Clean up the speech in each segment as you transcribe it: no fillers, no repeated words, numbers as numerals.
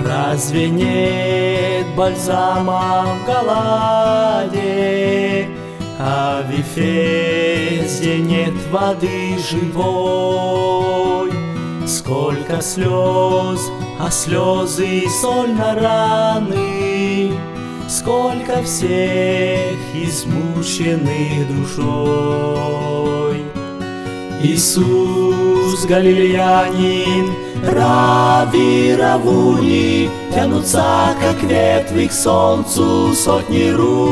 Разве нет бальзама в Галаде, а в Вифезде нет воды живой? Сколько слез, а слезы соль на раны, сколько всех измученных душой. Иисус Галилеянин, Рави Равуни, тянутся, как ветви к солнцу сотни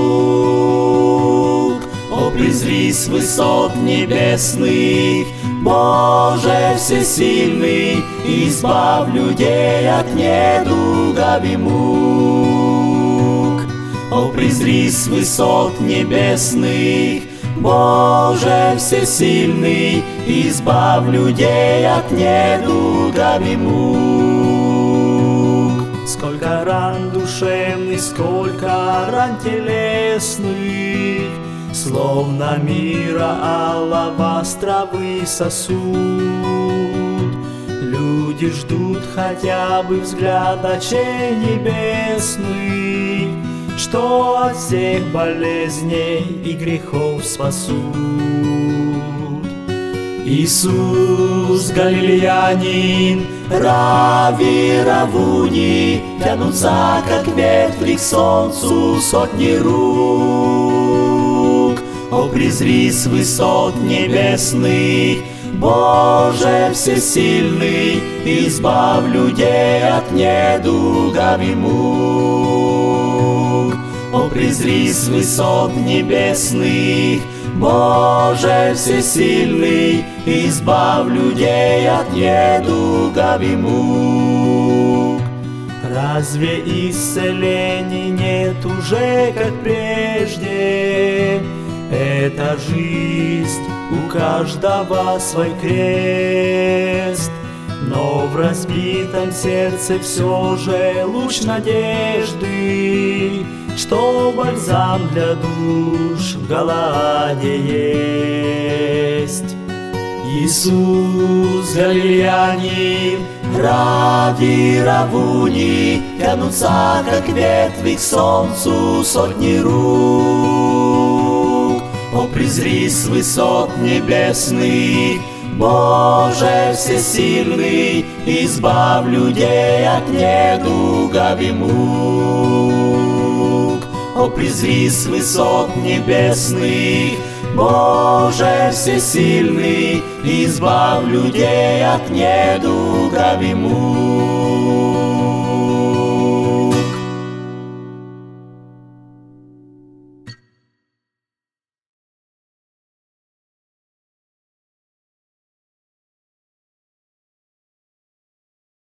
рук. О, призри с высот небесных, Боже всесильный, избавь людей от недугов и мук. О, призри с высот небесных, Боже всесильный, избавь людей от недугов и мук. Сколько ран душевных, сколько ран телесных, словно мира алабастровый сосуд. Люди ждут хотя бы взгляда очей небесных, что от всех болезней и грехов спасут. Иисус Галилеянин, Рави Равуни, тянутся, как ветви к солнцу сотни рук. О, призри с высот небесных, Боже всесильный, избавь людей от недугов и мук. О, призри с высот небесных, Боже всесильный, избавь людей от недугов и мук. Разве исцелений нет уже, как прежде? Эта жизнь, у каждого свой крест, но в разбитом сердце все же луч надежды, что бальзам для душ в Галаде есть. Иисус Галилеянин, Рави Равуни, тянутся, как ветви к солнцу сотни рук. О, призри с высот небесных, Боже всесильный, избавь людей от недугов и мук. О, призри с высот небесных, Боже всесильный, избавь людей от недугов и мук.